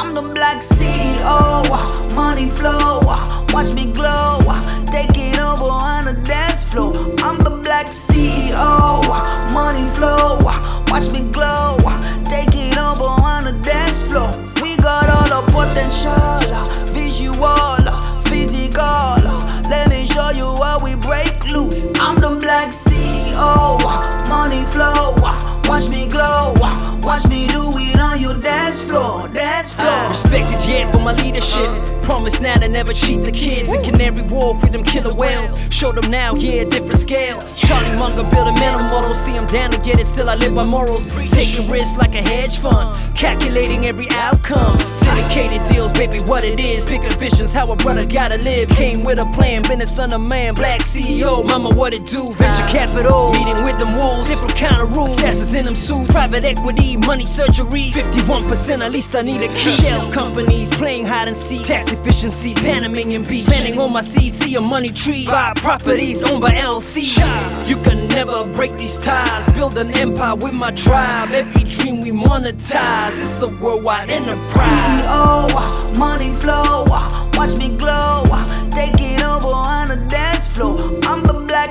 I'm the black CEO, money flow, watch me glow, taking over on the dance floor. I'm the black CEO, money flow, watch me glow, taking over on the dance floor. We got all the potential, visual, physical. Let me show you how we break loose. I'm the black CEO, money flow, watch me glow, watch me do it on your dance floor, dance floor. Respected yet for my leadership. Promise now to never cheat the kids. A canary wharf with them killer whales. Show them now, yeah, different scale. Charlie Munger building mental models. See I'm down to get it, still I live by morals. Taking risks like a hedge fund, calculating every outcome. Syndicated deals, baby, what it is. Picking visions, how a brother gotta live. Came with a plan, been a son of man. Black CEO, mama, what it do? Venture capital, meeting with them wolves. Different kind of rules, assassins in them suits. Private equity, money surgery. 51%, at least I need a key. Shell companies, playing hide and seek. Tax efficiency, Panamanian beach. Planning on my seeds, see a money tree. Buy properties owned by LC. You can never break these ties. Build an empire with my tribe. Every dream we monetize. This is a worldwide enterprise. CEO, money flow, watch me glow, taking over on the dance floor. I'm the black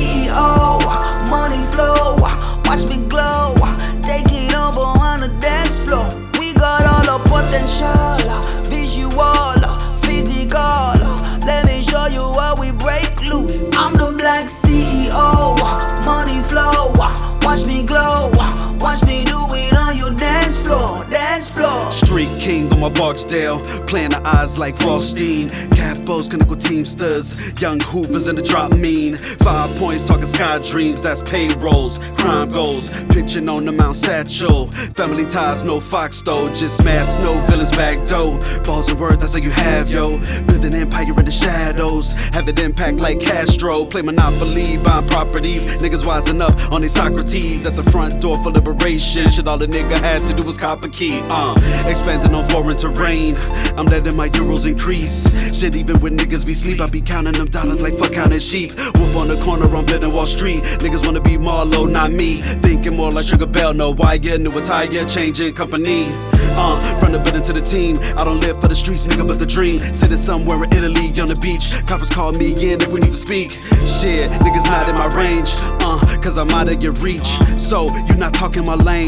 CEO, money flow, watch me glow, taking over on the dance floor. We got all the potential, visual, physical. Let me show you how we break loose. I'm the black CEO, money flow, watch me glow, watch me do it on your dance floor, dance floor. Street king on my Barksdale, playing the eyes like Rothstein. Capos, clinical teamsters, young Hoovers in the drop mean. 5 points talking sky dreams, that's payrolls, crime goals. Pitching on the Mount Satchel, family ties, no Fox though. Just mad snow, villains back door. Balls and word, that's how you have, yo. Build an empire in the shadows, have it impact like Castro. Play Monopoly, buying properties. Niggas wising up on they Socrates at the front door for liberation. Shit, all the nigga had to do was cop a key. Expanding on foreign terrain, I'm letting my euros increase. Shit, even when niggas be sleep, I be counting them dollars like fuck counting sheep. Wolf on the corner, I'm betting Wall Street. Niggas wanna be Marlo, not me. Thinking more like Sugar Bell, no wire, new attire, changing company. From the building to the team, I don't live for the streets, nigga, but the dream. Sitting somewhere in Italy on the beach. Coppers call me in if we need to speak. Shit, niggas not in my range, cause I'm out of your reach. So, you not talking my lane,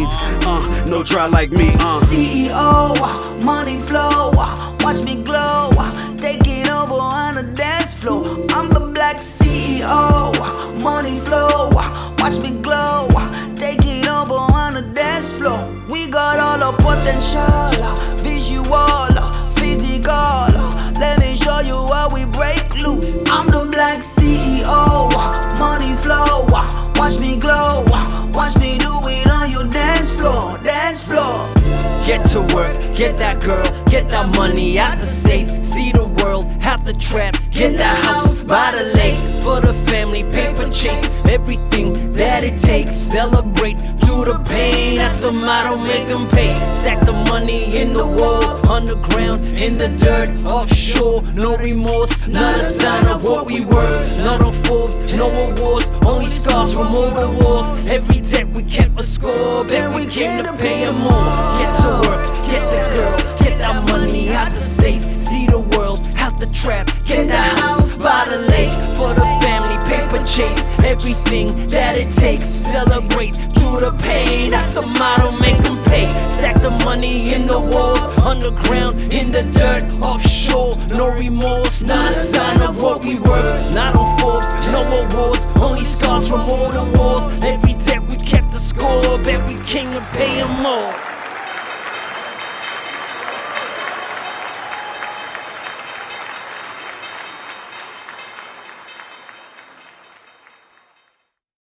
no dry like me, CEO, money flow, watch me glow, taking over on the dance floor. I'm the black CEO, money flow, watch me glow, taking over on the dance floor. We got all the potential, visual, physical. Let me show you how we break loose. I'm the black CEO, money flow, watch me glow, watch me do it on your dance floor, dance floor. Get to work, get that girl, get that money out the safe. See the world, out the trap, get that house by the lake. For the family, paper chase, everything that it takes. Celebrate through the pain, that's the motto, make them pay. Stack the money in the walls, underground, in the dirt, offshore, no remorse, not a sign of what we were. Not on Forbes, no awards, only scars from all the wars. Every debt we kept a score, bet we came to pay them more. Get to work, get the girl, get that money out the safe. See the world, out the trap, get that house by the lake. For the family, paper chase, everything that it takes. Celebrate through the pain, that's the motto, make them pay. Stack the money in the walls, underground, in the dirt, offshore, no remorse, not a sign of what we were. Not on Forbes, no awards, only scars from all the wars. Every debt we kept the score, bet we came to pay them all.